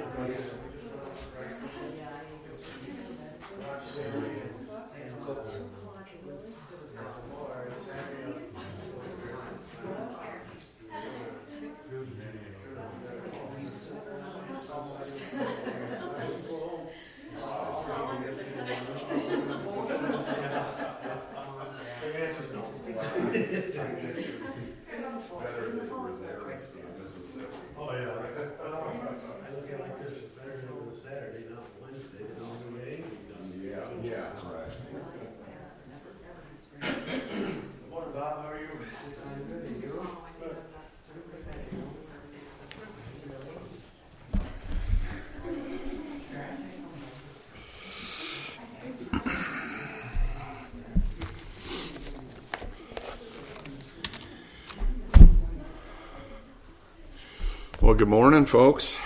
Oh, yeah. I look at like this, Saturday, not Wednesday, they don't get anything done. Yeah, right. Good morning, Bob, how are you? Good, and you? Good. Well, good morning, folks.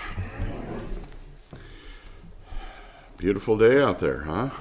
Beautiful day out there, huh?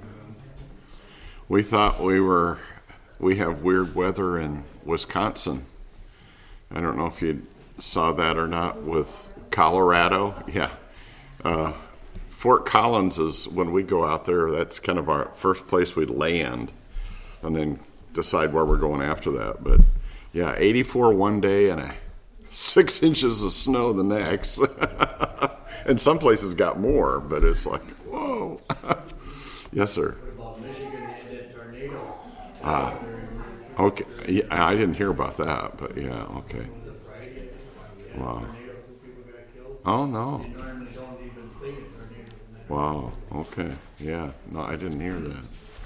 We thought we have weird weather in Wisconsin. I don't know if you saw that or not with Colorado. Yeah. Fort Collins is, when we go out there, that's kind of our first place we land and then decide where we're going after that. But yeah, 84 one day and 6 inches of snow the next. And some places got more, but it's like, whoa. Yes, sir. What about Michigan and that tornado? Okay. Yeah, I didn't hear about that, but yeah, okay. Wow. Oh, no. Wow. Okay. Yeah. No, I didn't hear that.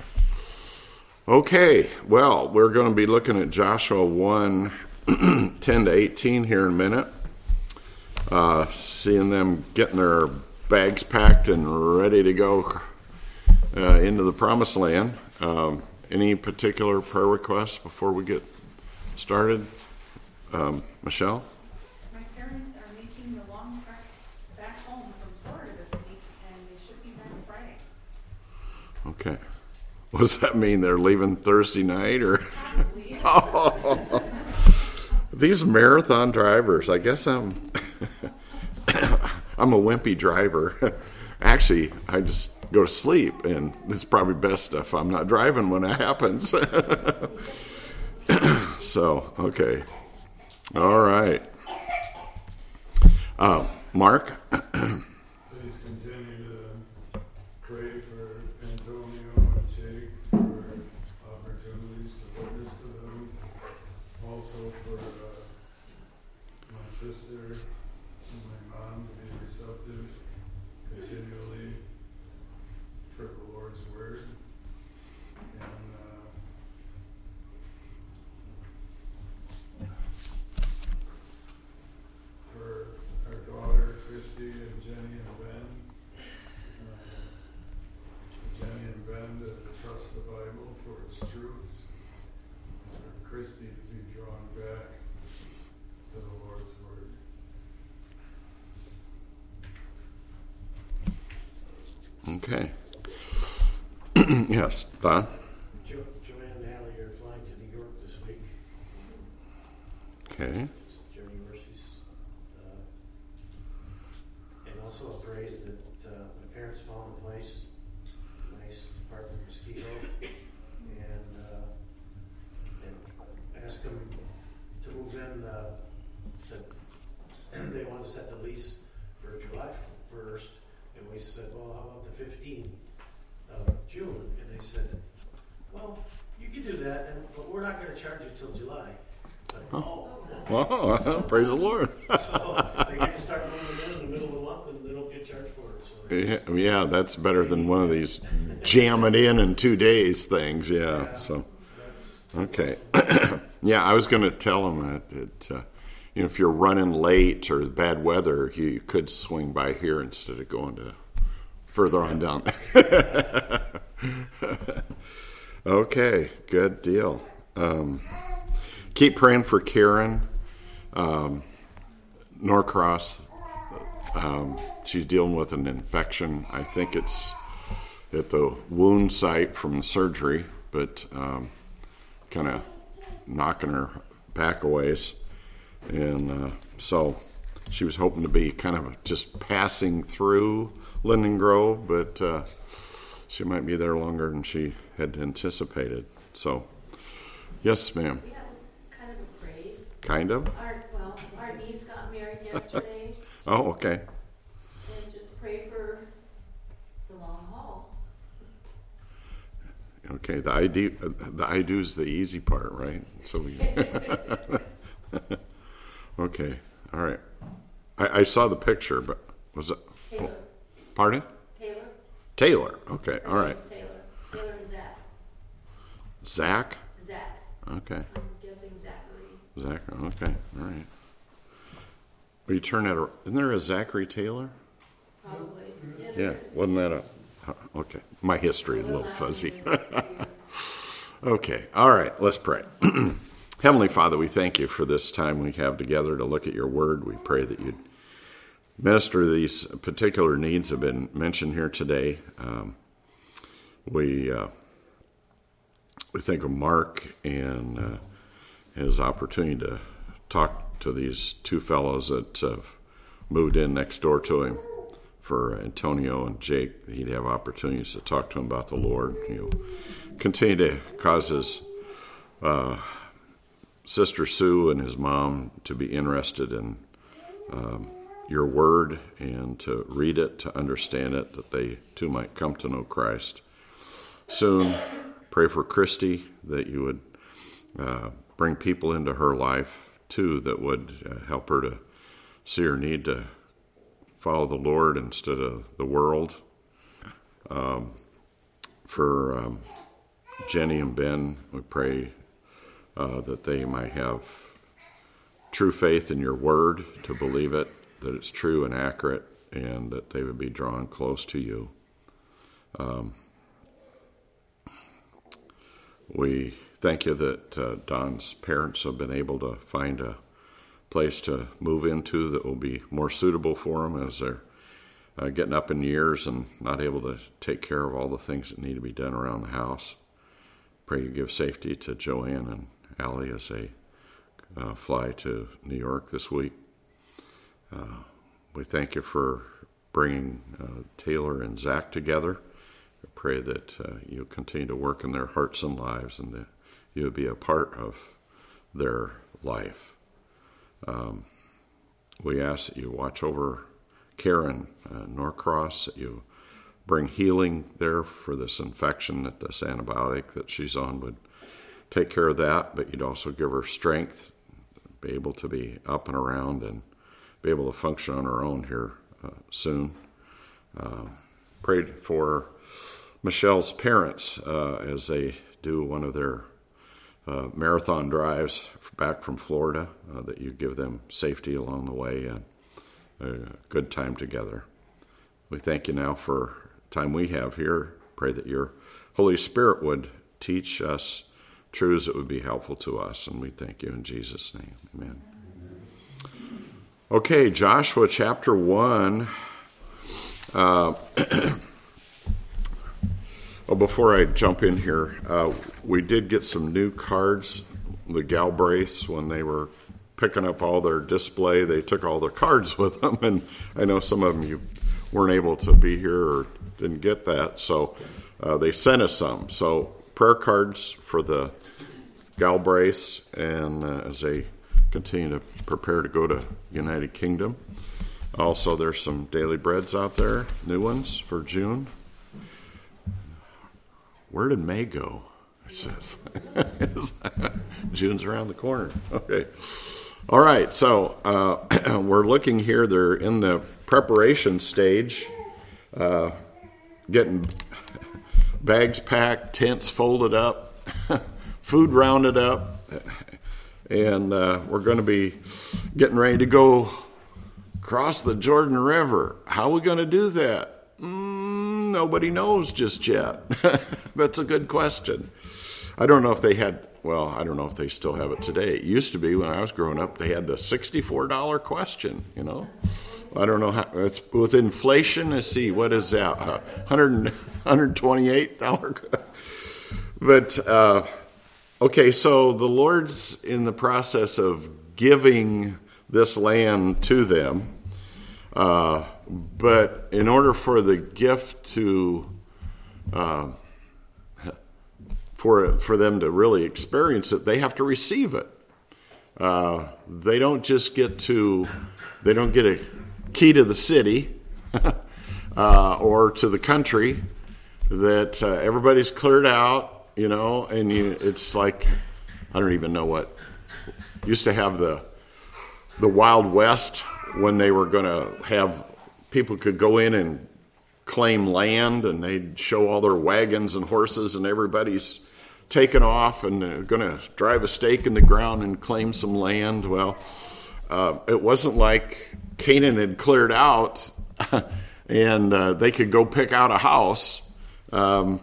Okay. Well, we're going to be looking at Joshua 1, 10 to 18 here in a minute. Seeing them getting their bags packed and ready to go into the promised land. Any particular prayer requests before we get started? Michelle? My parents are making the long trek back home from Florida this week, and they should be back Friday. Okay. What does that mean? They're leaving Thursday night, or? Probably. Oh, these marathon drivers. I guess I'm a wimpy driver. Actually, I just go to sleep, and it's probably best if I'm not driving when it happens. So, okay. All right. Mark? Please continue to pray for Antonio and Jake for opportunities to witness to them. Also for my sister and my mom to be receptive continually for the Lord's word. And for our daughter Christy and Jenny and Ben. Jenny and Ben to trust the Bible for its truths. And for Christy to be drawn back to the Lord's word. Okay. Yes, Don? Joanne and Allie are flying to New York this week. Okay. Journey Mercies. And also a praise that my parents found a place, a nice apartment in Mosquito, and asked them to move in. They wanted to set the lease for July 1st, and we said, well, how about the 15th of June? And they said, well, you can do that, but we're not going to charge you till July. But, Wow, praise the Lord. so they get to start moving in the middle of the month, and they don't get charged for it. So Yeah, that's better than one of these jamming in 2 days things. Yeah, so, okay. Yeah, I was going to tell them that if you're running late or bad weather, you could swing by here instead of going to further on down. Okay, good deal. Keep praying for Karen Norcross. She's dealing with an infection. I think it's at the wound site from the surgery, but kind of knocking her back a ways. And so She was hoping to be kind of just passing through Linden Grove, but she might be there longer than she had anticipated. So, yes, ma'am. We had kind of a praise. Kind of? Our niece got married yesterday, Oh, okay. and just pray for the long haul. Okay, the I do is the easy part, right? So we. Okay, all right. I saw the picture, but was it? Taylor. Pardon? Taylor. Taylor. Okay, Her all right. name's Taylor. Taylor and Zach. Zach. Zach. Okay. I'm guessing Zachary. Zach. Okay, all right. Will you turn that? Isn't there a Zachary Taylor? Probably. Yeah. there is. Wasn't that a? Okay. My history is a Her little last fuzzy. name is Taylor. Okay. All right. Let's pray. Heavenly Father, we thank you for this time we have together to look at your word. We pray that you'd minister these particular needs that have been mentioned here today. We think of Mark and his opportunity to talk to these two fellows that have moved in next door to him. For Antonio and Jake, he'd have opportunities to talk to him about the Lord. You continue to cause his Sister Sue and his mom to be interested in your word and to read it, to understand it, that they too might come to know Christ. Soon, pray for Christy, that you would bring people into her life too that would help her to see her need to follow the Lord instead of the world. For Jenny and Ben, we pray that they might have true faith in your word, to believe it, that it's true and accurate, and that they would be drawn close to you. We thank you that Don's parents have been able to find a place to move into that will be more suitable for them as they're getting up in years and not able to take care of all the things that need to be done around the house. Pray you give safety to Joanne and Allie as they fly to New York this week. We thank you for bringing Taylor and Zach together. I pray that you'll continue to work in their hearts and lives, and that you'll be a part of their life. We ask that you watch over Karen Norcross, that you bring healing there for this infection, that this antibiotic that she's on would take care of that, but you'd also give her strength, be able to be up and around and be able to function on her own here soon. Prayed for Michelle's parents as they do one of their marathon drives back from Florida, that you give them safety along the way and a good time together. We thank you now for time we have here. Pray that your Holy Spirit would teach us truths that would be helpful to us, and we thank you in Jesus' name. Amen. Okay, Joshua chapter 1. Before I jump in here, we did get some new cards. The Galbraiths, when they were picking up all their display, they took all their cards with them, and I know some of them you weren't able to be here or didn't get that, so they sent us some. So prayer cards for the Galbraiths, and as they continue to prepare to go to United Kingdom. Also, there's some daily breads out there, new ones for June. Where did May go? It says June's around the corner. Okay. All right. So we're looking here. They're in the preparation stage, getting bags packed, tents folded up, food rounded up, and we're going to be getting ready to go cross the Jordan River. How are we going to do that? Nobody knows just yet. That's a good question. I don't know if they had, well, I don't know if they still have it today. It used to be when I was growing up, they had the $64 question, you know. I don't know how, it's with inflation, let's see, what is that? $128? But, okay, so the Lord's in the process of giving this land to them. But in order for the gift to, for them to really experience it, they have to receive it. They don't just get a key to the city or to the country that everybody's cleared out, and it's like, I don't even know what, used to have the Wild West when they were going to have, people could go in and claim land, and they'd show all their wagons and horses, and everybody's taken off and they're going to drive a stake in the ground and claim some land. Well, it wasn't like Canaan had cleared out and they could go pick out a house. I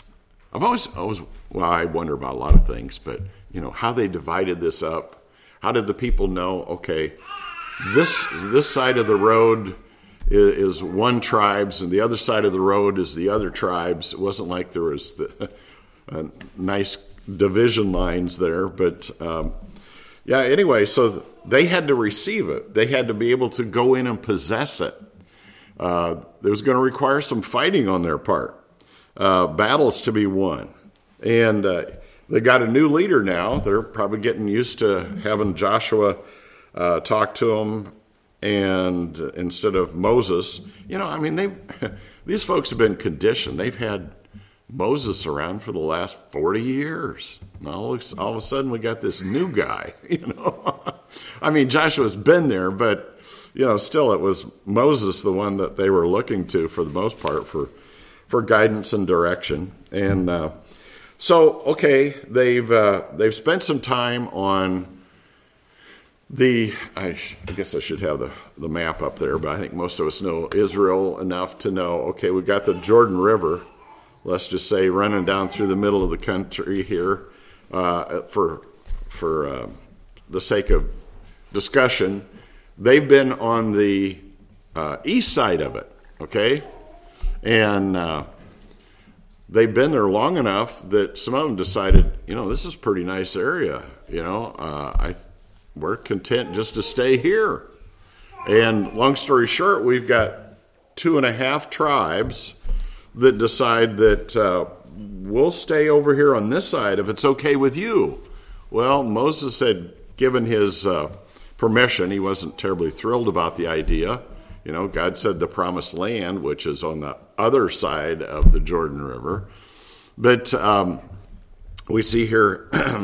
wonder about a lot of things, but how they divided this up. How did the people know, okay, this side of the road is one tribes and the other side of the road is the other tribes? It wasn't like there was nice division lines there, but anyway, so they had to receive it. They had to be able to go in and possess it. It was going to require some fighting on their part, battles to be won. And they got a new leader now. They're probably getting used to having Joshua talk to them, and instead of Moses. These folks have been conditioned. They've had Moses around for the last 40 years. All of a sudden we got this new guy, Joshua's been there, but, still it was Moses, the one that they were looking to for the most part for guidance and direction. And they've spent some time on I guess I should have the map up there, but I think most of us know Israel enough to know, okay, we got the Jordan River, let's just say, running down through the middle of the country here, for the sake of discussion. They've been on the east side of it, okay? And they've been there long enough that some of them decided, this is a pretty nice area, we're content just to stay here. And long story short, we've got 2.5 tribes that decide that we'll stay over here on this side if it's okay with you. Well, Moses had given his permission. He wasn't terribly thrilled about the idea. God said the promised land, which is on the other side of the Jordan River. But we see here,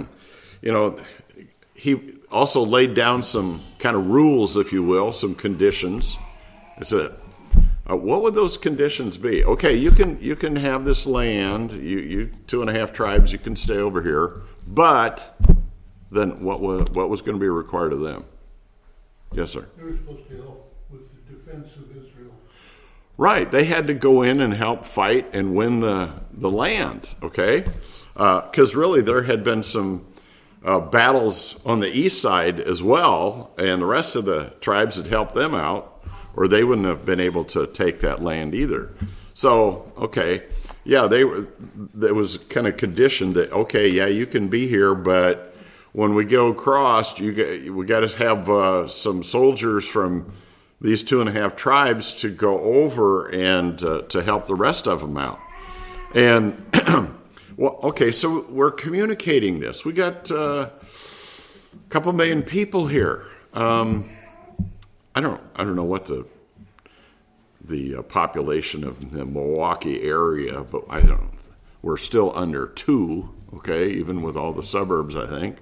he also laid down some kind of rules, if you will, some conditions. He said, what would those conditions be? Okay, you can have this land. You 2.5 tribes, you can stay over here. But then what was going to be required of them? Yes, sir. They were supposed to help with the defense of Israel. Right, they had to go in and help fight and win the land. Okay, because really there had been some battles on the east side as well, and the rest of the tribes had helped them out, or they wouldn't have been able to take that land either. So, okay, there was kind of conditioned that, okay, you can be here, but when we go across, we got to have some soldiers from these 2.5 tribes to go over and to help the rest of them out. And well, okay, so we're communicating this. We got a couple million people here. I don't know what the population of the Milwaukee area, but I don't know. We're still under 2, okay, even with all the suburbs, I think.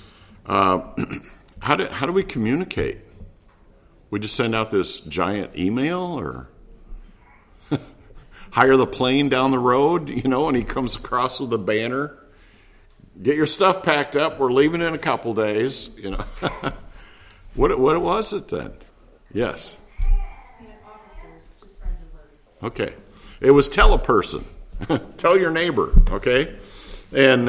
How do we communicate? We just send out this giant email, or hire the plane down the road, and he comes across with a banner. Get your stuff packed up. We're leaving in a couple days. What was it then? Yes. Officers to spread the word. Okay. It was tell a person. Tell your neighbor. Okay. And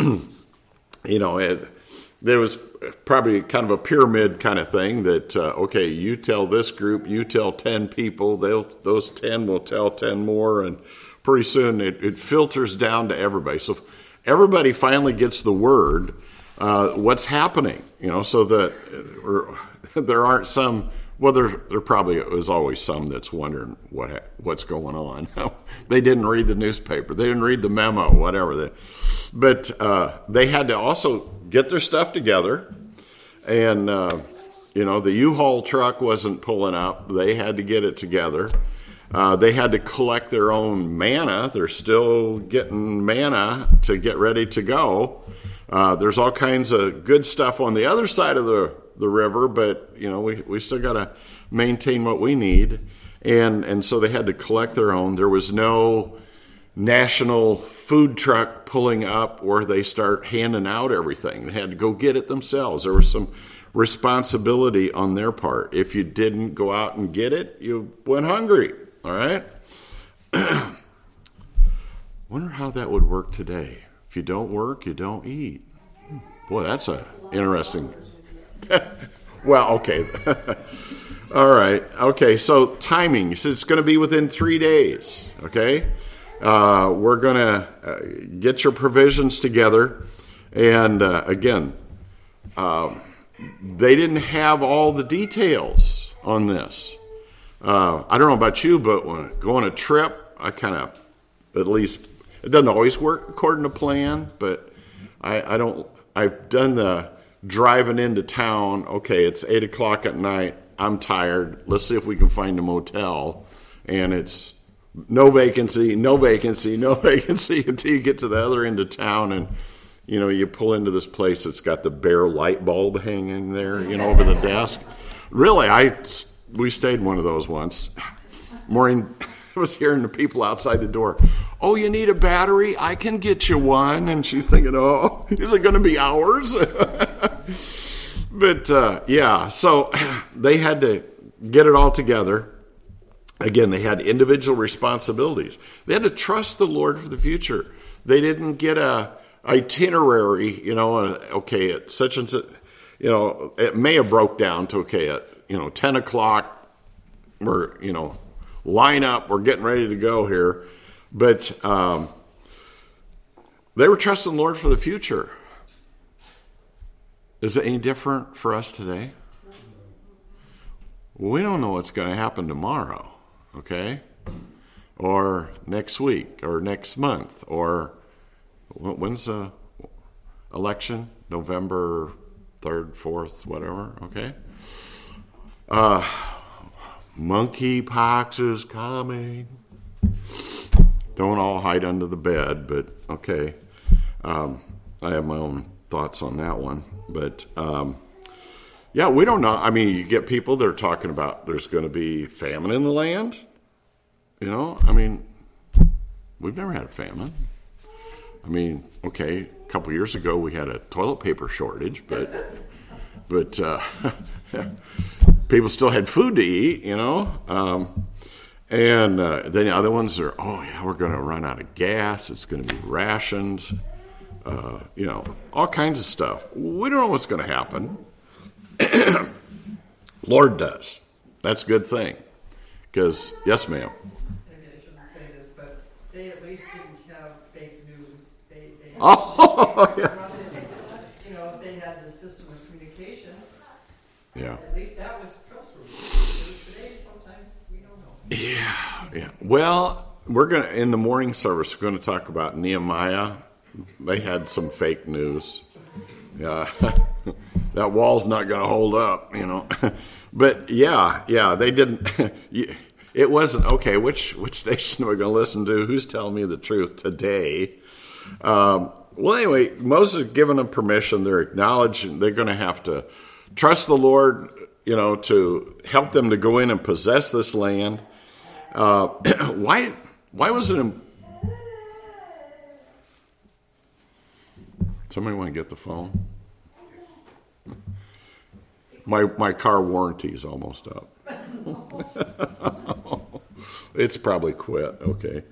there was probably kind of a pyramid kind of thing that, okay, you tell this group, you tell 10 people, those 10 will tell 10 more, and pretty soon it filters down to everybody. So everybody finally gets the word, what's happening, so that there aren't some. Well, there probably is always some that's wondering what's going on. They didn't read the newspaper. They didn't read the memo, whatever. But they had to also get their stuff together. And, the U-Haul truck wasn't pulling up. They had to get it together. They had to collect their own manna. They're still getting manna to get ready to go. There's all kinds of good stuff on the other side of the river, but we still got to maintain what we need, and so they had to collect their own. There was no national food truck pulling up where they start handing out everything. They had to go get it themselves. There was some responsibility on their part. If you didn't go out and get it, you went hungry. All right. Wonder how that would work today. If you don't work, you don't eat. Boy, that's a interesting. Well, okay. All right. Okay, so timing. He said it's going to be within 3 days. Okay? We're going to get your provisions together. And again, they didn't have all the details on this. I don't know about you, but when I go on a trip, I kind of, at least, it doesn't always work according to plan, but I've done the driving into town. Okay, it's 8 o'clock at night. I'm tired. Let's see if we can find a motel. And it's no vacancy until you get to the other end of town. And, you pull into this place that's got the bare light bulb hanging there, over the desk. Really, we stayed in one of those once. Maureen was hearing the people outside the door. Oh, you need a battery? I can get you one. And she's thinking, oh, is it going to be ours? But, so they had to get it all together. Again, they had individual responsibilities. They had to trust the Lord for the future. They didn't get a itinerary, okay, at such and such, it may have broke down to, okay, at, 10 o'clock, we're, line up, we're getting ready to go here. But they were trusting the Lord for the future. Is it any different for us today? We don't know what's going to happen tomorrow, okay? Or next week, or next month, or when's the election? November 3rd, 4th, whatever, okay? Monkeypox is coming. Don't all hide under the bed, but okay. I have my own thoughts on that one. But, we don't know. I mean, you get people that are talking about there's going to be famine in the land. We've never had a famine. Okay, a couple years ago we had a toilet paper shortage, but people still had food to eat, and then the other ones are, we're going to run out of gas. It's going to be rationed, all kinds of stuff. We don't know what's going to happen. Lord does. That's a good thing. Because, yes, ma'am. Maybe I shouldn't say this, but they at least didn't have fake news. They if they had the system of communication, at least that was trustworthy. Today, sometimes we don't know. Yeah. Well, we're going to, in the morning service, we're going to talk about Nehemiah. They had some fake news. Yeah, that wall's not going to hold up, But they didn't. It wasn't okay. Which station are we going to listen to? Who's telling me the truth today? Well, anyway, Moses giving them permission. They're acknowledging they're going to have to trust the Lord, to help them to go in and possess this land. Why was it? Somebody want to get the phone? My car warranty is almost up. It's probably quit. Okay.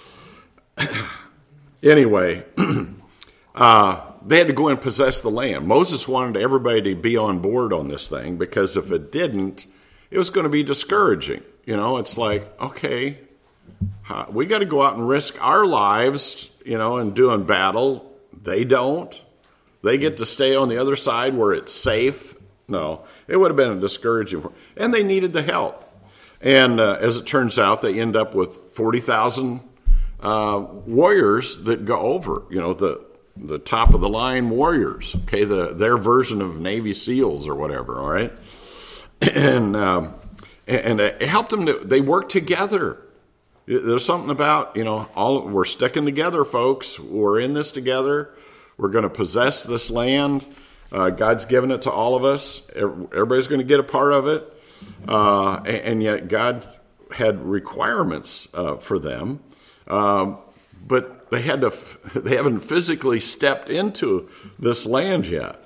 Anyway, they had to go and possess the land. Moses wanted everybody to be on board on this thing because if it didn't, it was going to be discouraging. It's like, okay, we got to go out and risk our lives, and doing battle. They don't. They get to stay on the other side where it's safe, No, it would have been a discouraging. And they needed the help. And as it turns out, they end up with 40,000 warriors that go over, the top of the line warriors, okay, their version of Navy SEALs or whatever, all right? And it helped them they worked together. There's something about, we're sticking together, folks. We're in this together. We're going to possess this land. God's given it to all of us. Everybody's going to get a part of it. And yet God had requirements for them. But they haven't physically stepped into this land yet.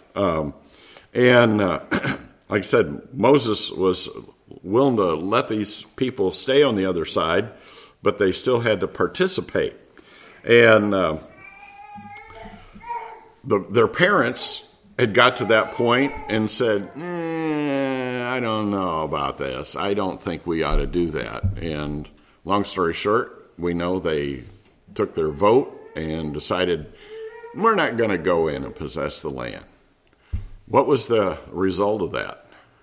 Like I said, Moses was willing to let these people stay on the other side, but they still had to participate. And their parents had got to that point and said, I don't know about this. I don't think we ought to do that. And long story short, we know they took their vote and decided, we're not going to go in and possess the land. What was the result of that?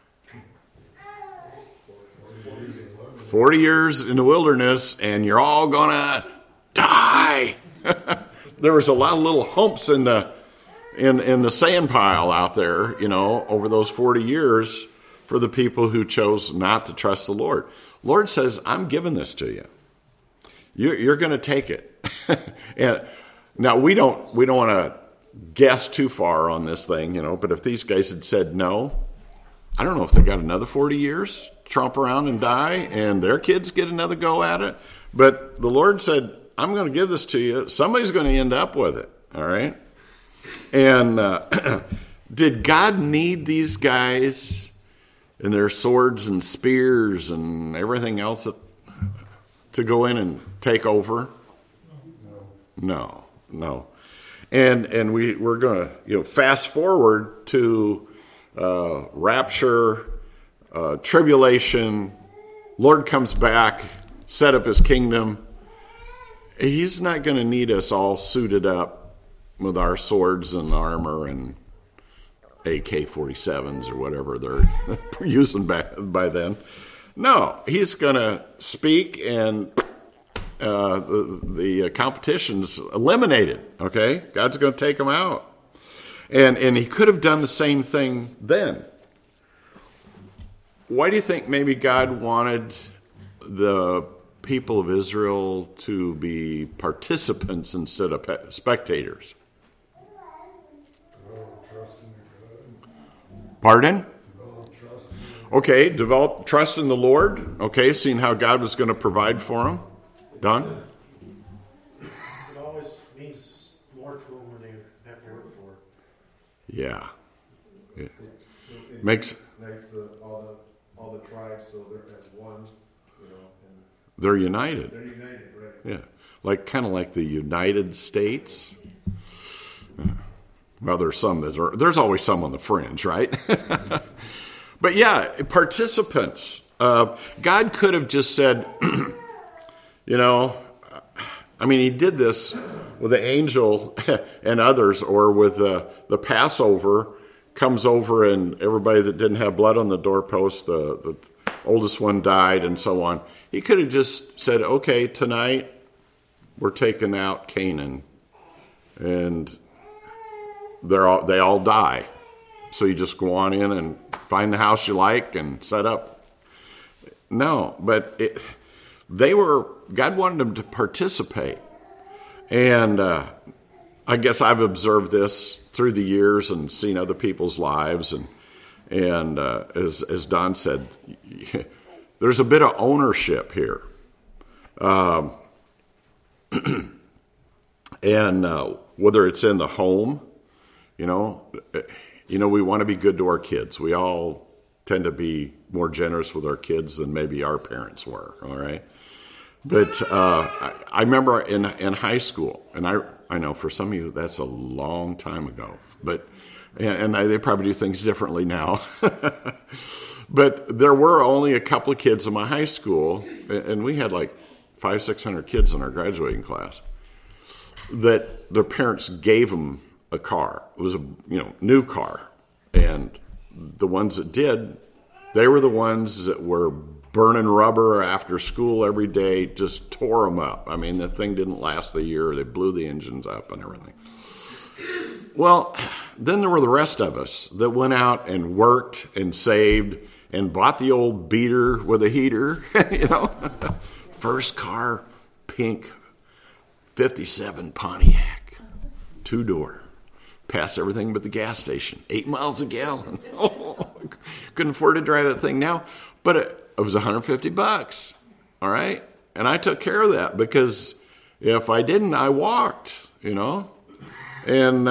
40 years in the wilderness, and you're all going to die. There was a lot of little humps in the sand pile out there, over those 40 years for the people who chose not to trust the Lord. Lord says, I'm giving this to you. You're going to take it. And now we don't want to guess too far on this thing, but if these guys had said no, I don't know if they got another 40 years, tromp around and die, and their kids get another go at it. But the Lord said, I'm going to give this to you. Somebody's going to end up with it, all right? And did God need these guys and their swords and spears and everything else to go in and take over? No. And we're going to fast forward to rapture, tribulation. Lord comes back, set up his kingdom. He's not going to need us all suited up with our swords and armor and AK-47s or whatever they're using by then. No, he's going to speak and the competition's eliminated, okay? God's going to take them out. And he could have done the same thing then. Why do you think maybe God wanted the people of Israel to be participants instead of spectators? Pardon? Okay, develop trust in the Lord. Okay, seeing how God was going to provide for them. Don? It always means more to them when they have to work for it. Yeah. It Makes unites all the tribes, so they're as one, and they're united. they're united, right? Yeah, kind of like the United States. Well, there's there's always some on the fringe, right? But yeah, participants. God could have just said, he did this with the angel and others, or with the Passover comes over and everybody that didn't have blood on the doorpost, the oldest one died and so on. He could have just said, okay, tonight we're taking out Canaan and they all die. So you just go on in and find the house you like and set up. No, but God wanted them to participate. And I guess I've observed this through the years and seen other people's lives. And as Don said, there's a bit of ownership here. And whether it's in the home, we want to be good to our kids. We all tend to be more generous with our kids than maybe our parents were, all right? But I remember in high school, and I know for some of you that's a long time ago, but they probably do things differently now. But there were only a couple of kids in my high school, and we had like 500-600 kids in our graduating class, that their parents gave them a car. It was a new car, and the ones that did, they were the ones that were burning rubber after school every day, just tore them up. I mean, the thing didn't last the year. They blew the engines up and everything. Well, then there were the rest of us that went out and worked and saved and bought the old beater with a heater, you know. First car, pink, 57 Pontiac, 2-door. Pass everything but the gas station, 8 miles a gallon. Oh, couldn't afford to drive that thing now, but it was $150, all right? And I took care of that because if I didn't, I walked, you know? And,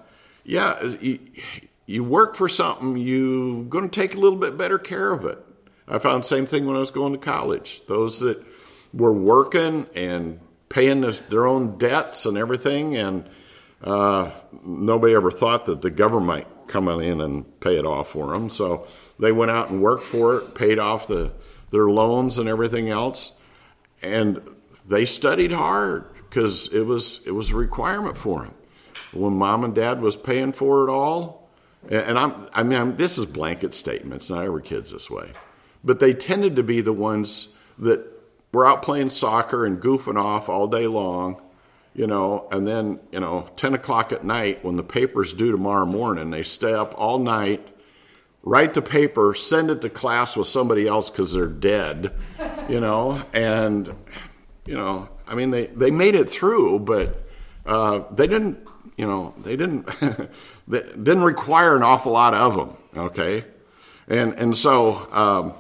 you work for something, you're going to take a little bit better care of it. I found the same thing when I was going to college. Those that were working and paying their own debts and everything, and nobody ever thought that the government might come in and pay it off for them. So they went out and worked for it, paid off their loans and everything else, and they studied hard because it was a requirement for them. When mom and dad was paying for it all, and this is blanket statements, not every kid's this way, but they tended to be the ones that were out playing soccer and goofing off all day long, you know, and then, 10 o'clock at night when the paper's due tomorrow morning, they stay up all night, write the paper, send it to class with somebody else because they're dead, and, they made it through, but they didn't, they didn't require an awful lot of them, okay? And so,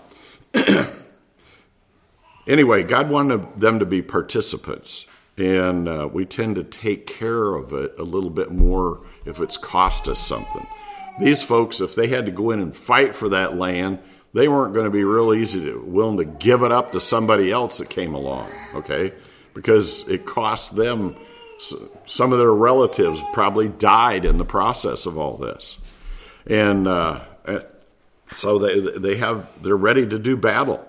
anyway, God wanted them to be participants, and we tend to take care of it a little bit more if it's cost us something. These folks, if they had to go in and fight for that land, they weren't going to be real willing to give it up to somebody else that came along, okay? Because it cost them. Some of their relatives probably died in the process of all this. And so they're ready to do battle.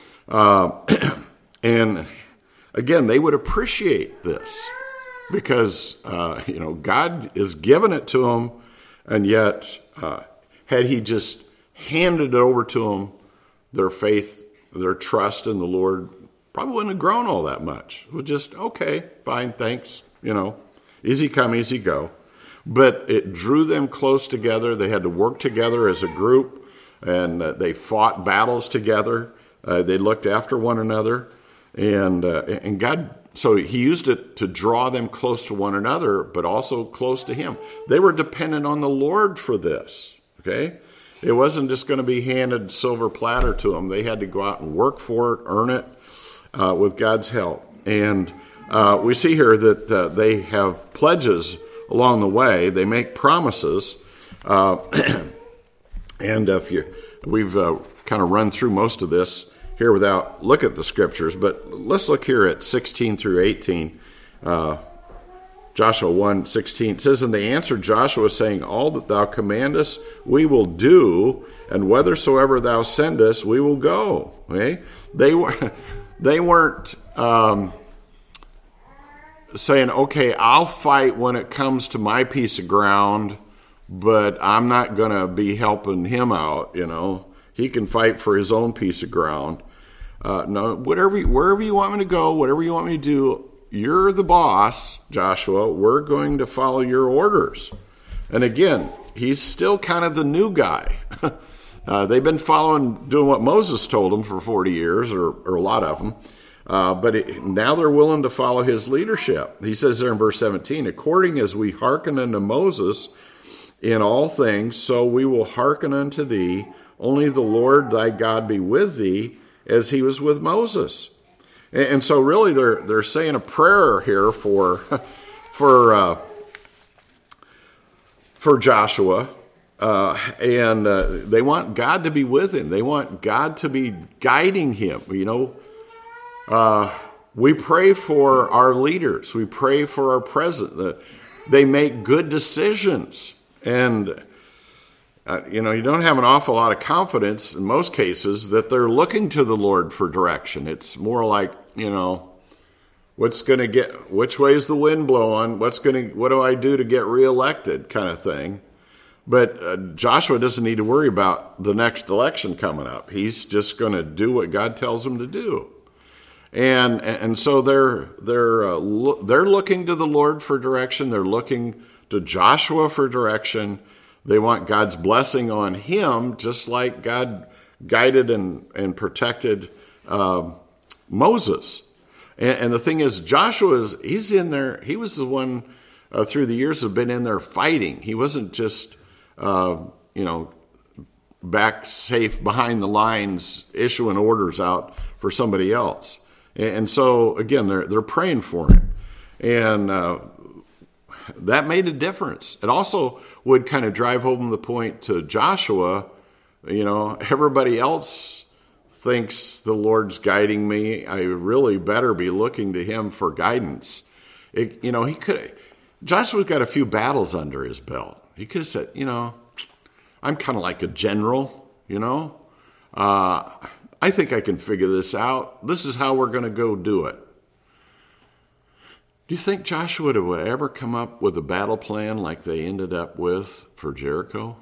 And again, they would appreciate this because, God is giving it to them. And yet, had he just handed it over to them, their faith, their trust in the Lord probably wouldn't have grown all that much. It was just, okay, fine, thanks. Easy come, easy go. But it drew them close together. They had to work together as a group, and they fought battles together. They looked after one another, and God, so he used it to draw them close to one another, but also close to him. They were dependent on the Lord for this, okay? It wasn't just going to be handed silver platter to them. They had to go out and work for it, earn it, with God's help. And we see here that they have pledges along the way. They make promises. And we've kind of run through most of this here without look at the scriptures, but let's look here at 16 through 18. Joshua 1:16 says, "And they answered Joshua, saying, All that thou commandest we will do, and whithersoever thou sendest we will go." Okay? They weren't saying, okay, I'll fight when it comes to my piece of ground, but I'm not going to be helping him out, He can fight for his own piece of ground. No, wherever you want me to go, whatever you want me to do, you're the boss, Joshua. We're going to follow your orders. And again, he's still kind of the new guy. They've been doing what Moses told them for 40 years, or a lot of them. But now they're willing to follow his leadership. He says there in verse 17, "According as we hearken unto Moses in all things, so we will hearken unto thee. Only the Lord thy God be with thee, as he was with Moses." And so really they're saying a prayer here for Joshua. And they want God to be with him. They want God to be guiding him. We pray for our leaders. We pray for our president. They make good decisions. And, you don't have an awful lot of confidence in most cases that they're looking to the Lord for direction. It's more like, which way is the wind blowing? What do I do to get reelected kind of thing. But Joshua doesn't need to worry about the next election coming up. He's just going to do what God tells him to do. And so they're looking to the Lord for direction. They're looking to Joshua for direction. They want God's blessing on him, just like God guided and protected Moses. And the thing is, Joshua he's in there. He was the one through the years have been in there fighting. He wasn't just back safe behind the lines issuing orders out for somebody else. And so again, they're praying for him, and that made a difference. It also would kind of drive home the point to Joshua. Everybody else thinks the Lord's guiding me. I really better be looking to him for guidance. Joshua's got a few battles under his belt. He could have said, I'm kind of like a general, I think I can figure this out. This is how we're going to go do it. Do you think Joshua would ever come up with a battle plan like they ended up with for Jericho?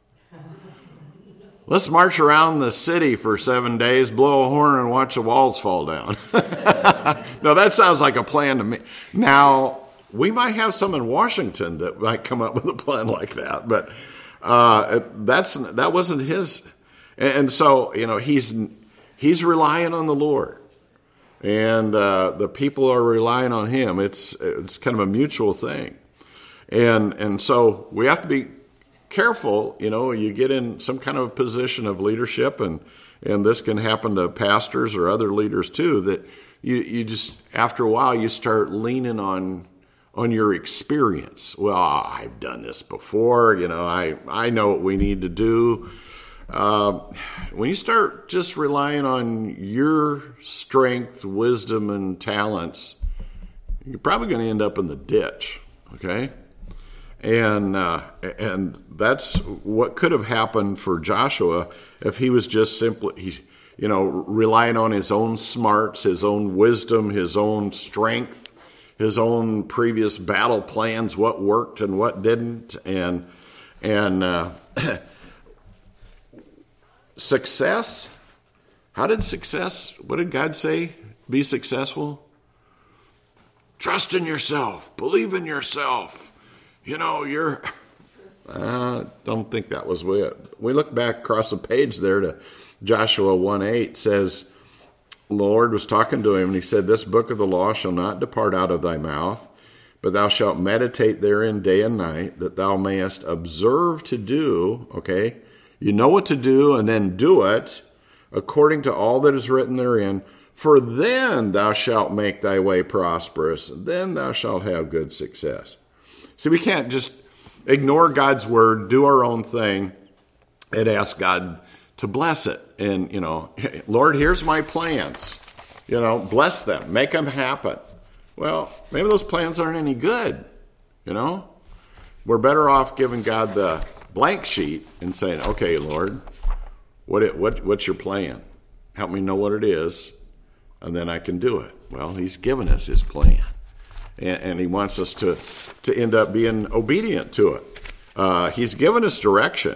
Let's march around the city for 7 days, blow a horn, and watch the walls fall down. No, that sounds like a plan to me. Now, we might have some in Washington that might come up with a plan like that, but that wasn't his. And so, he's relying on the Lord, and the people are relying on him. It's kind of a mutual thing, and so we have to be careful. You get in some kind of a position of leadership, and this can happen to pastors or other leaders too, that you just, after a while, you start leaning on your experience. Well, I've done this before, I know what we need to do. When you start just relying on your strength, wisdom, and talents, you're probably going to end up in the ditch, okay? And that's what could have happened for Joshua if he was just simply, relying on his own smarts, his own wisdom, his own strength, his own previous battle plans, what worked and what didn't, and success. What did God say? Be successful. Trust in yourself. Believe in yourself. Don't think that was it. We look back across the page there to Joshua 1:8 says, the Lord was talking to him, and he said, this book of the law shall not depart out of thy mouth, but thou shalt meditate therein day and night, that thou mayest observe to do, okay? You know what to do, and then do it according to all that is written therein, for then thou shalt make thy way prosperous, and then thou shalt have good success. See, we can't just ignore God's word, do our own thing, and ask God to bless it. And, Lord, here's my plans. Bless them, make them happen. Well, maybe those plans aren't any good. We're better off giving God the blank sheet and saying, okay, Lord, what's your plan? Help me know what it is, and then I can do it. Well, he's given us his plan, and he wants us to end up being obedient to it. He's given us direction.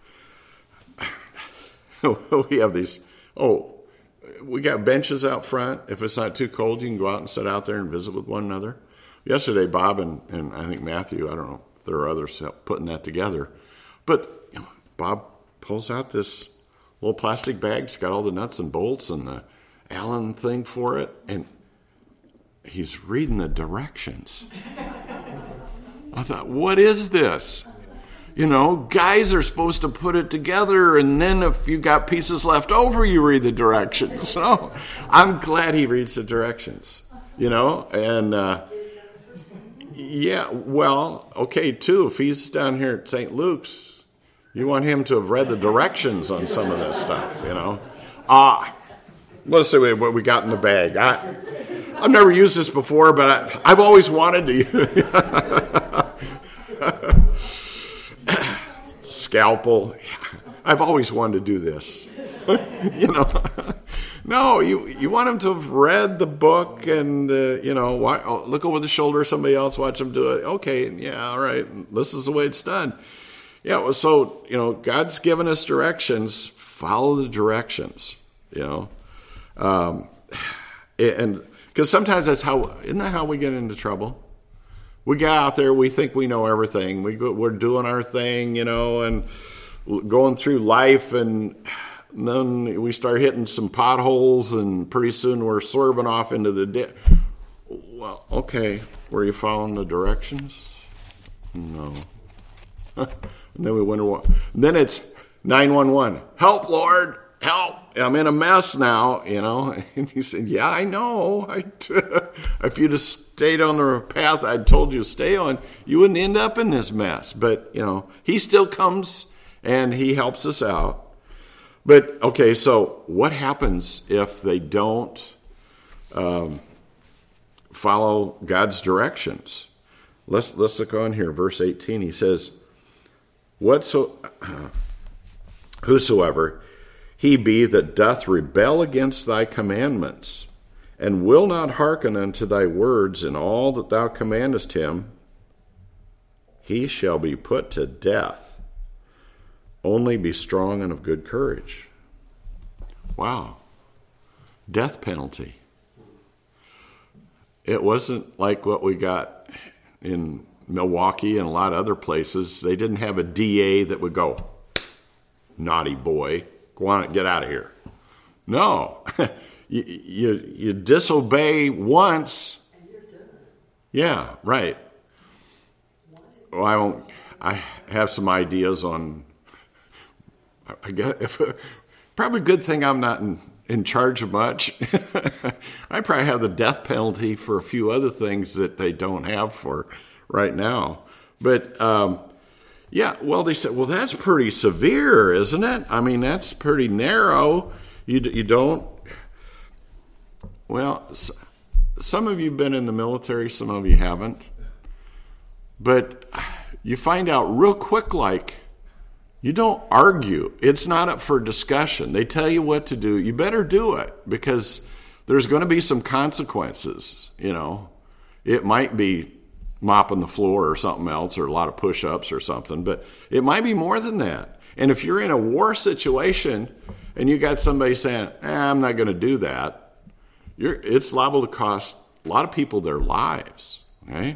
We have these, we got benches out front. If it's not too cold, you can go out and sit out there and visit with one another. Yesterday, Bob and I think Matthew, I don't know if there are others putting that together, but Bob pulls out this little plastic bag. It's got all the nuts and bolts and the Allen thing for it, and he's reading the directions. I thought, what is this? Guys are supposed to put it together, and then if you got pieces left over, you read the directions. So I'm glad he reads the directions, and yeah, well, okay, too, if he's down here at St. Luke's, you want him to have read the directions on some of this stuff, Let's see what we got in the bag. I've never used this before, but I've always wanted to. Scalpel. I've always wanted to do this. No, you want them to have read the book and, look over the shoulder of somebody else, watch them do it. Okay, yeah, all right, this is the way it's done. Yeah, well, so, God's given us directions. Follow the directions, and because sometimes isn't that how we get into trouble? We get out there, we think we know everything. We're doing our thing, and going through life, and then we start hitting some potholes, and pretty soon we're swerving off into the ditch. Well, okay, were you following the directions? No. And then we wonder what. Then it's 911. Help, Lord, help! I'm in a mess now, And he said, "Yeah, I know. If you'd have stayed on the path I told you to stay on, you wouldn't end up in this mess." But he still comes and he helps us out. But okay, so what happens if they don't follow God's directions? Let's look on here, verse 18. He says, "Whosoever he be that doth rebel against thy commandments, and will not hearken unto thy words in all that thou commandest him, he shall be put to death. Only be strong and of good courage." Wow. Death penalty. It wasn't like what we got in Milwaukee and a lot of other places. They didn't have a DA that would go, "Naughty boy, go on, get out of here." No. you disobey once. And you're done. Yeah, right. Well, I have some ideas on, I guess, probably a good thing I'm not in charge of much. I probably have the death penalty for a few other things that they don't have for right now. But, yeah, well, they said, well, that's pretty severe, isn't it? I mean, that's pretty narrow. You don't, well, some of you have been in the military, some of you haven't. But you find out real quick, like, you don't argue. It's not up for discussion. They tell you what to do. You better do it because there's going to be some consequences, It might be mopping the floor or something else or a lot of push-ups or something, but it might be more than that. And if you're in a war situation and you got somebody saying, I'm not going to do that, it's liable to cost a lot of people their lives, okay?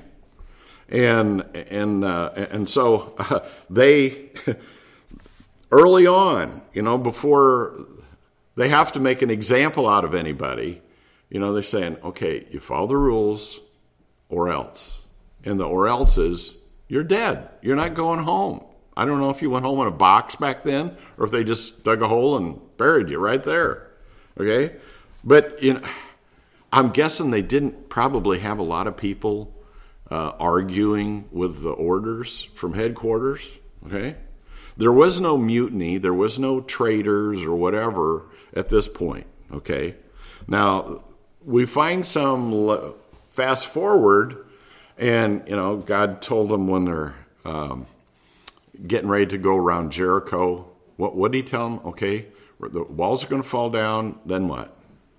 And so they early on, before they have to make an example out of anybody, they're saying, okay, you follow the rules or else. And the or else is you're dead. You're not going home. I don't know if you went home in a box back then or if they just dug a hole and buried you right there. Okay? But I'm guessing they didn't probably have a lot of people arguing with the orders from headquarters. Okay? There was no mutiny. There was no traitors or whatever at this point. Okay? Now, we find some fast forward, and, God told them when they're getting ready to go around Jericho, what did he tell them? Okay, the walls are going to fall down, then what?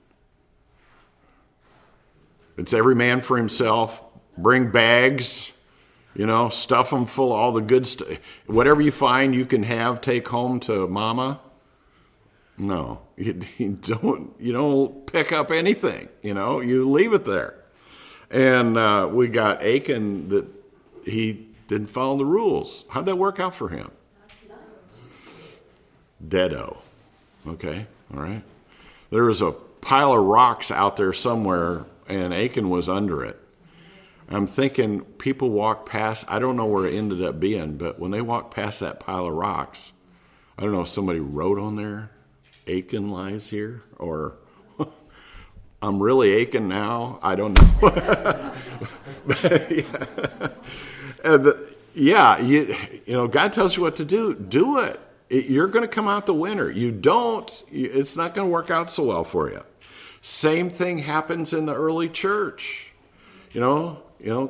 It's every man for himself. Bring bags, stuff them full of all the good stuff. Whatever you find you can have, take home to mama. No, you don't pick up anything, you leave it there. And we got Achan that he didn't follow the rules. How'd that work out for him? Deado. Okay, all right. There was a pile of rocks out there somewhere, and Achan was under it. I'm thinking people walk past, I don't know where it ended up being, but when they walked past that pile of rocks, I don't know if somebody wrote on there, Achan lies here, or I'm really aching now. I don't know. God tells you what to do. Do it. You're going to come out the winner. You don't, it's not going to work out so well for you. Same thing happens in the early church. And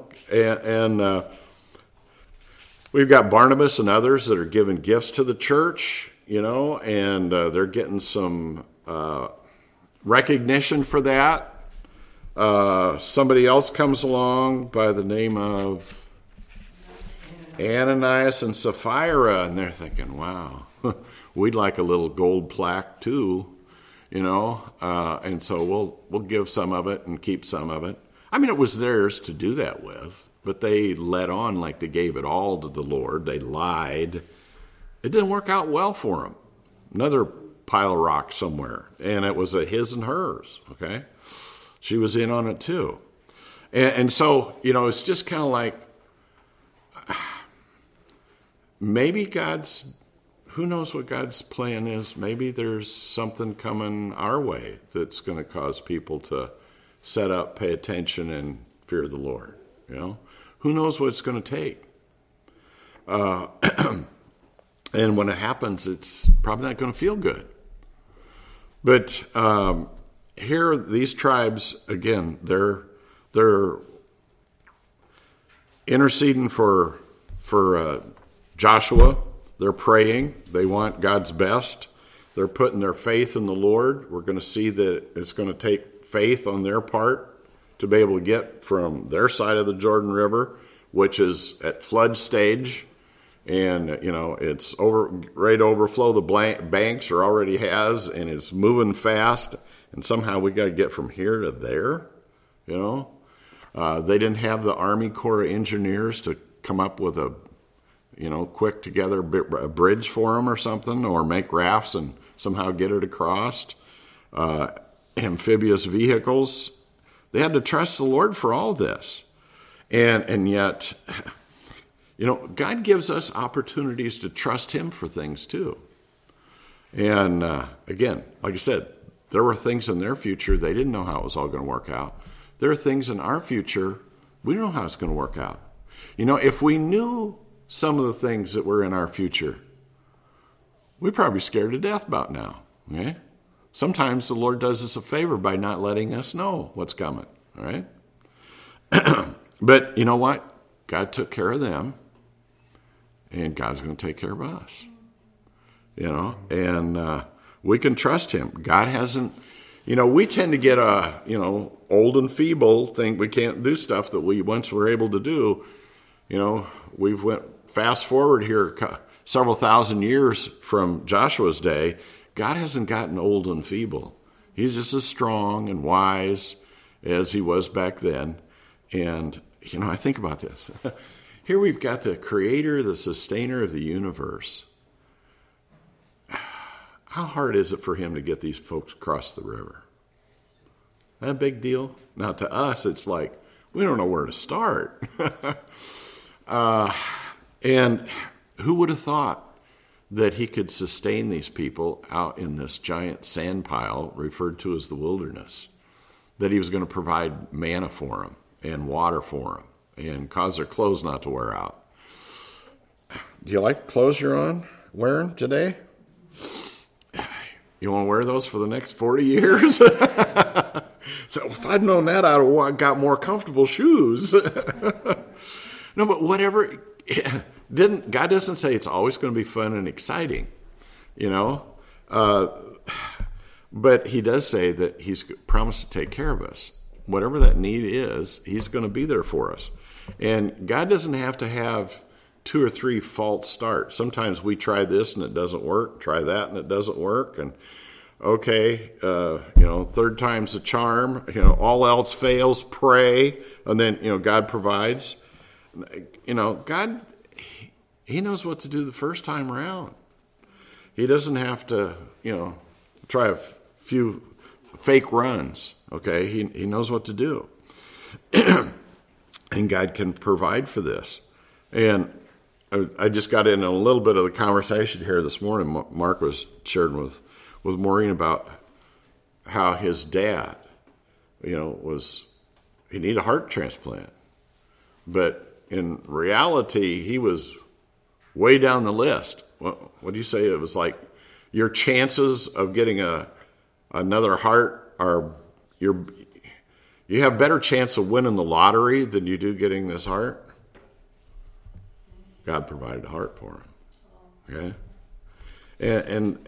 we've got Barnabas and others that are giving gifts to the church, and they're getting some recognition for that. Somebody else comes along by the name of Ananias and Sapphira, and they're thinking, wow, we'd like a little gold plaque too, and so we'll give some of it and keep some of it. I mean, it was theirs to do that with, but they let on like they gave it all to the Lord. They lied. It didn't work out well for them. Another pile of rocks somewhere, and it was a his and hers, okay? She was in on it too. And so, it's just kind of like, maybe who knows what God's plan is? Maybe there's something coming our way that's going to cause people to set up, pay attention, and fear the Lord, Who knows what it's going to take? And when it happens, it's probably not going to feel good. But here, these tribes, again, they're interceding for Joshua. They're praying. They want God's best. They're putting their faith in the Lord. We're going to see that it's going to take faith on their part to be able to get from their side of the Jordan River, which is at flood stage, and it's ready to overflow. The banks or already has, and it's moving fast. And somehow we got to get from here to there. They didn't have the Army Corps of Engineers to come up with a quick together a bridge for them or something, or make rafts and somehow get it across. Amphibious vehicles. They had to trust the Lord for all this. And yet, God gives us opportunities to trust him for things too. And again, like I said, there were things in their future they didn't know how it was all going to work out. There are things in our future we don't know how it's going to work out. If we knew some of the things that were in our future, we'd probably be scared to death about now. Okay? Sometimes the Lord does us a favor by not letting us know what's coming. All right? But you know what? God took care of them, and God's going to take care of us. And we can trust him. God hasn't, we tend to get old and feeble, think we can't do stuff that we once were able to do. We've went fast forward here several thousand years from Joshua's day. God hasn't gotten old and feeble. He's just as strong and wise as he was back then. And, I think about this. Here we've got the creator, the sustainer of the universe. How hard is it for him to get these folks across the river? That a big deal? Now, to us, it's like, we don't know where to start. And who would have thought that he could sustain these people out in this giant sand pile referred to as the wilderness? That he was going to provide manna for them and water for them and cause their clothes not to wear out. Do you like the clothes you're wearing today? You want to wear those for the next 40 years? So if I'd known that, I'd have got more comfortable shoes. No, but whatever. God doesn't say it's always going to be fun and exciting, but he does say that he's promised to take care of us. Whatever that need is, he's going to be there for us. And God doesn't have to have 2 or 3 false starts. Sometimes we try this and it doesn't work, try that and it doesn't work, and okay, third time's a charm, all else fails, pray, and then, God provides. God, he knows what to do the first time around. He doesn't have to, try a few fake runs, okay? He knows what to do. And God can provide for this. And I just got in a little bit of the conversation here this morning. Mark was sharing with Maureen about how his dad, he needed a heart transplant. But in reality, he was way down the list. What do you say? It was like your chances of getting another heart are, you have better chance of winning the lottery than you do getting this heart. God provided a heart for him. Okay? And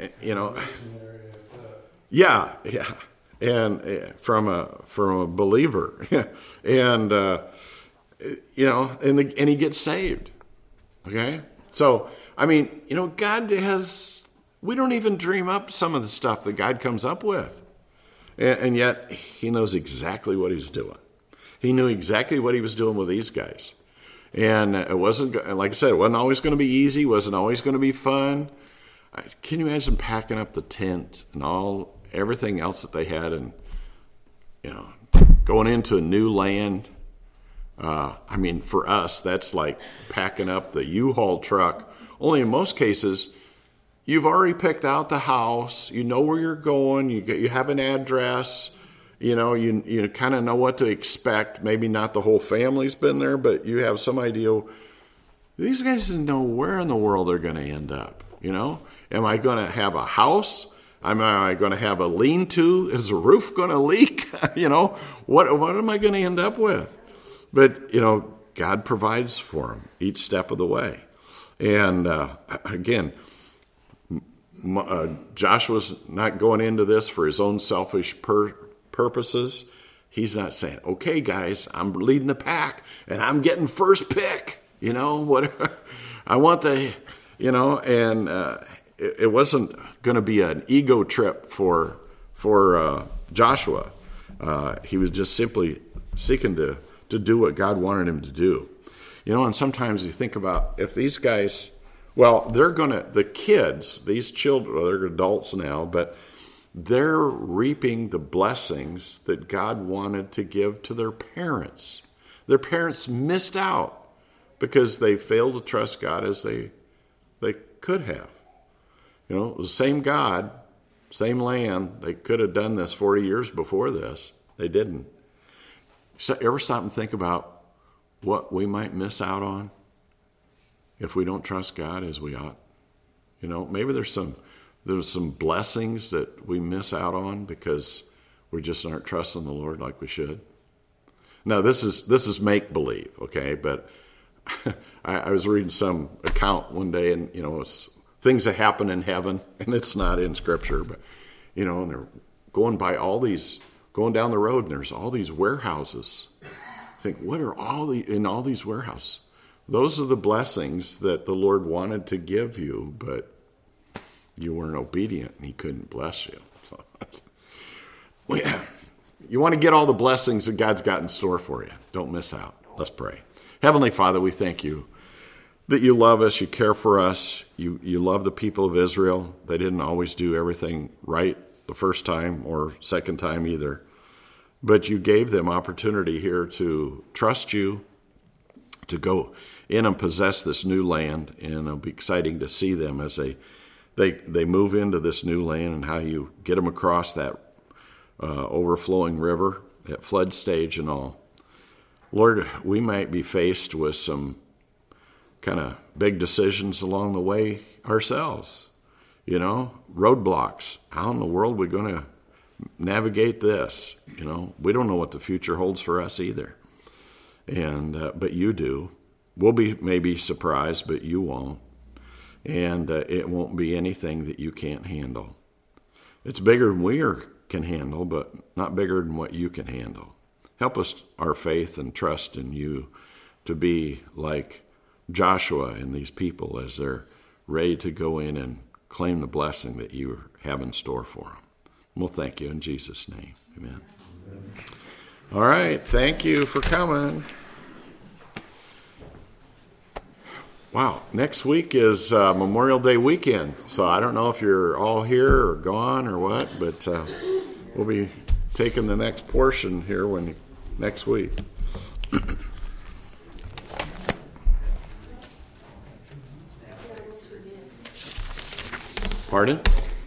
yeah. And from a believer. And, and he gets saved. Okay? So, I mean, God we don't even dream up some of the stuff that God comes up with. And yet, he knows exactly what he's doing. He knew exactly what he was doing with these guys. And it wasn't, like I said, it wasn't always going to be easy, wasn't always going to be fun. Can you imagine packing up the tent and everything else that they had and, going into a new land? I mean, for us, that's like packing up the U-Haul truck. Only in most cases, you've already picked out the house. You know where you're going. You have an address. You kind of know what to expect. Maybe not the whole family's been there, but you have some idea. These guys didn't know where in the world they're going to end up. Am I going to have a house? Am I going to have a lean-to? Is the roof going to leak? What am I going to end up with? But, God provides for them each step of the way. And again, Joshua's not going into this for his own selfish purposes. He's not saying, okay, guys, I'm leading the pack and I'm getting first pick. What I want and it wasn't going to be an ego trip for Joshua. He was just simply seeking to do what God wanted him to do. And sometimes you think about if these guys, the kids, these children, they're adults now, but they're reaping the blessings that God wanted to give to their parents. Their parents missed out because they failed to trust God as they could have. It was the same God, same land. They could have done this 40 years before this. They didn't. So ever stop and think about what we might miss out on if we don't trust God as we ought? Maybe there's some blessings that we miss out on because we just aren't trusting the Lord like we should. Now, this is make-believe, okay? But I was reading some account one day, and, it's things that happen in heaven, and it's not in Scripture, but, and they're going down the road, and there's all these warehouses. I think, what are in all these warehouses? Those are the blessings that the Lord wanted to give you, but you weren't obedient, and he couldn't bless you. So, you want to get all the blessings that God's got in store for you. Don't miss out. Let's pray. Heavenly Father, we thank you that you love us, you care for us, you love the people of Israel. They didn't always do everything right the first time or second time either. But you gave them opportunity here to trust you, to go in and possess this new land. And it'll be exciting to see them as they move into this new land and how you get them across that overflowing river at flood stage and all. Lord, we might be faced with some kind of big decisions along the way ourselves. Roadblocks. How in the world are we going to navigate this? We don't know what the future holds for us either. And but you do. We'll be maybe surprised, but you won't. And it won't be anything that you can't handle. It's bigger than we can handle, but not bigger than what you can handle. Help us, our faith and trust in you, to be like Joshua and these people as they're ready to go in and claim the blessing that you have in store for them. We'll thank you in Jesus' name. Amen. All right. Thank you for coming. Wow. Next week is Memorial Day weekend. So I don't know if you're all here or gone or what, but we'll be taking the next portion here next week. Pardon?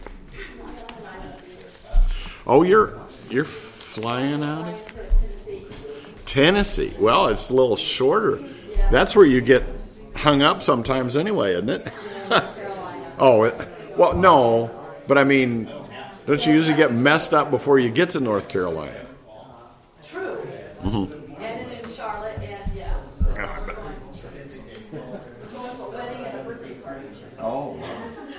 Oh, you're flying out of Tennessee. Well, it's a little shorter. That's where you get hung up sometimes anyway, isn't it? Well, no, but I mean, don't you usually get messed up before you get to North Carolina? True. Mm-hmm. And in Charlotte, and yeah. Going to a wedding and a birthday party. Oh. This is